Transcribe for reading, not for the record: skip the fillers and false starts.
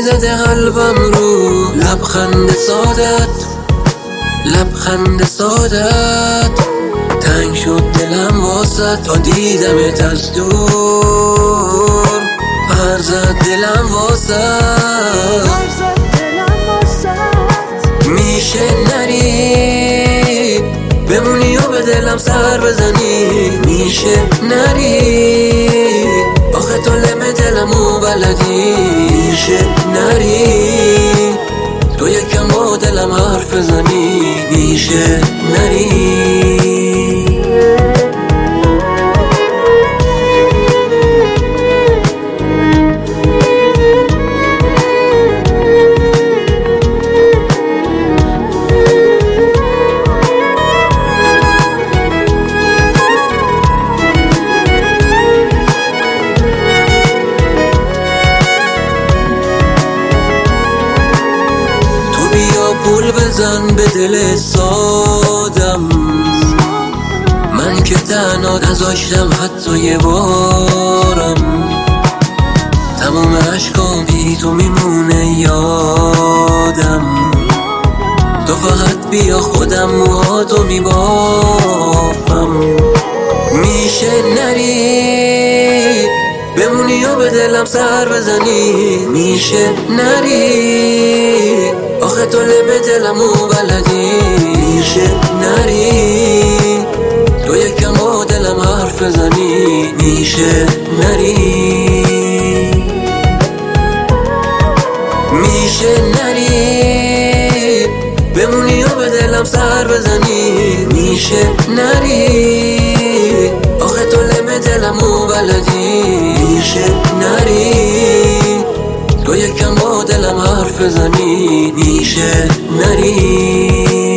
زده قلبم رو لبخند سادت تنگ شد دلم واسه تا دیدمت از دور پر زد دلم واسه میشه نری بمونی و به دلم سر بزنی میشه نری آخه تو لم دلمو بلدی میشه نری تو یکم با دلم حرف بزنی میشه نری پول بزن به دل سادم من که تنها نذاشتم حتی یه بارم تمام عشقام بی تو میمونه یادم تو فقط بیا خودم موهاتو میبافم میشه نری بمونی و به دلم سر بزنی میشه نری آخه تو لب دلمو بلدی میشه نری تو یکم با دلم حرف بزنی میشه نری میشه نری بمونی و به دلم سر بزنی میشه نری آخه تو لب دلمو بلدی میشه نری تو یکم با دلم حرف بزنی میشه نری